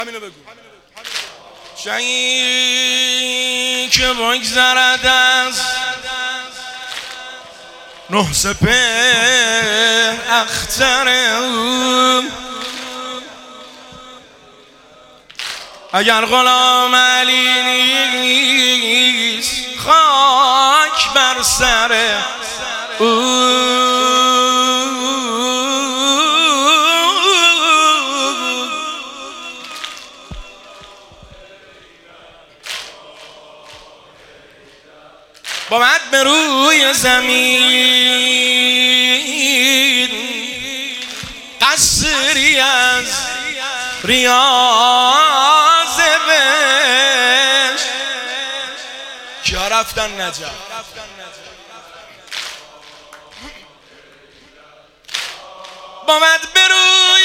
همینو بگو. شایی که بگذرد از نه سپهر اخترم، اگر غلام علی نیست خاک بر سر او. باید به روی زمین قصری از ریاض بهشت. کیا رفتن نجف؟ باید به روی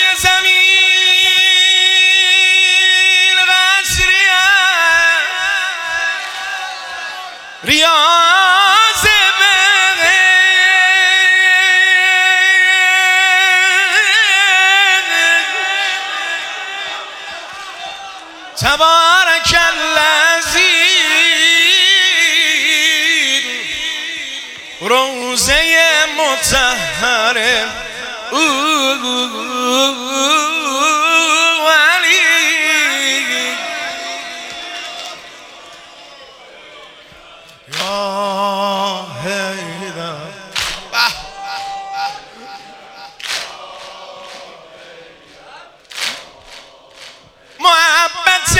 زمین قصری از ریاض تبارک الذی روزه مطهر علی. یا حیدر محبت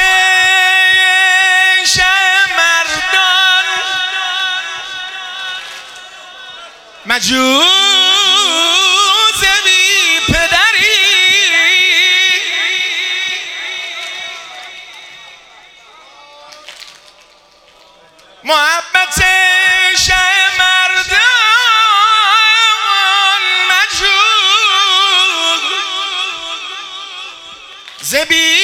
شمردان مجوز بی پدری، محبت شمردان مجوز بی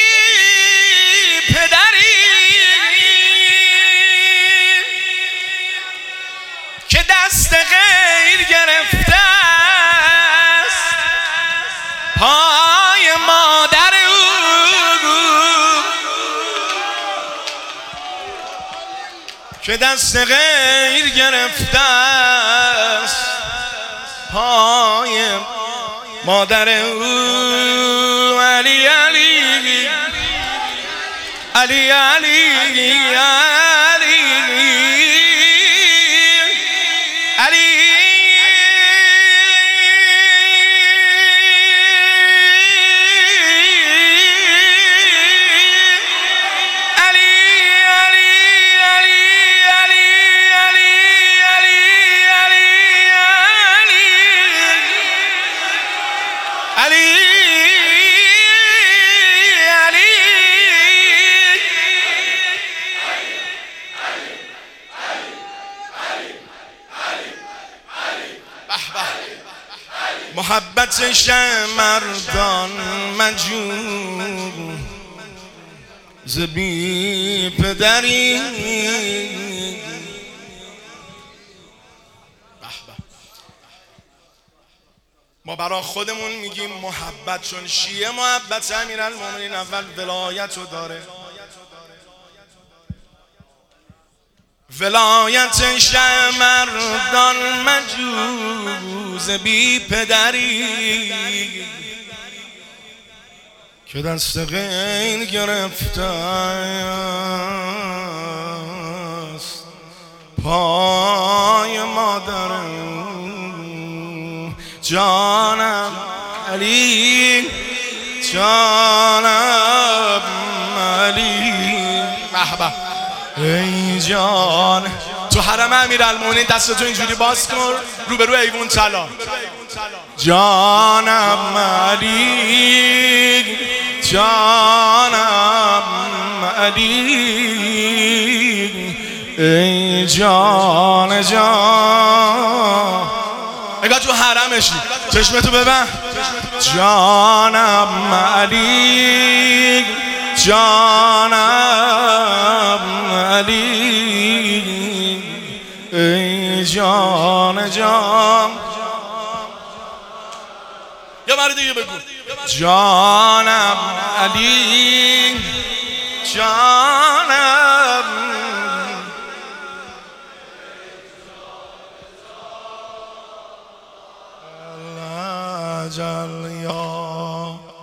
که دست غیر گرفته است پای مادر او. که دست غیر گرفته است پای مادر او. علی علی علی علی محبت شمردان مجوز بی پدری. ما برای خودمون میگیم محبت، چون شیعه محبت امیرالمومنین اول ولایت رو داره. ولایت شمردان مجوز بی پدری که دست غیر گرفته است پای مادر. جانم علی جانم علی. بحبه ای جان تو حرم امیرالمومنین دستتو اینجوری باز کن روبرو ایوون طلا. جانم علی جانم علی ای جان جان. اگه تو حرمشی چشمتو ببند. جانم علی جانم علی ای جان جان. یه بار دیگه بگو. جانم علی جانم الله جل یا